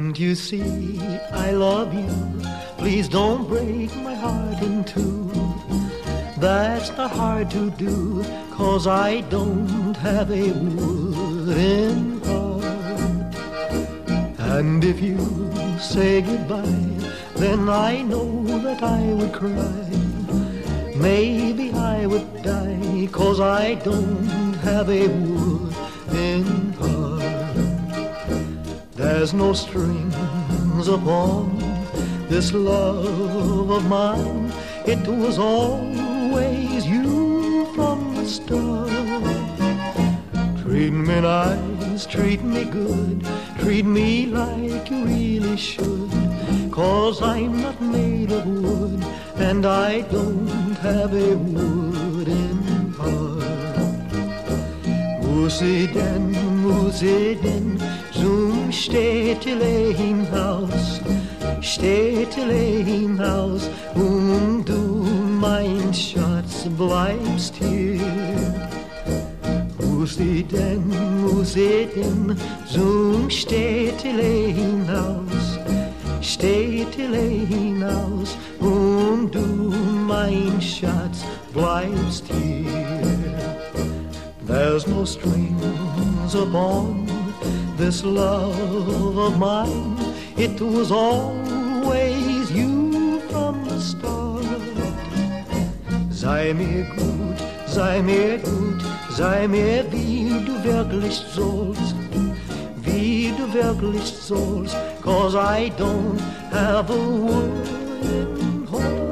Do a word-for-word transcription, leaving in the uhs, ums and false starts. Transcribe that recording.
Can't you see I love you? Please don't break my heart in two. That's not hard to do, 'cause I don't have a wooden heart. And if you say goodbye, then I know that I would cry. Maybe I would die, 'cause I don't have a wooden heart. There's no strings upon this love of mine. It was always you from the start. Treat me nice, treat me good, treat me like you really should, 'cause I'm not made of wood, and I don't have a wooden heart. Musi den, musi den, zum Städtelein-Haus, Städtelein-Haus, und du, mein Schatz, bleibst hier. Musi den, musi den, zum Städtelein-Haus, Städtelein-Haus, und du, mein Schatz, bleibst hier. There's no strings upon this love of mine. It was always you from the start. Sei mir gut, sei mir gut, sei mir wie du wirklich sollst, wie du wirklich sollst, 'cause I don't have a wooden heart.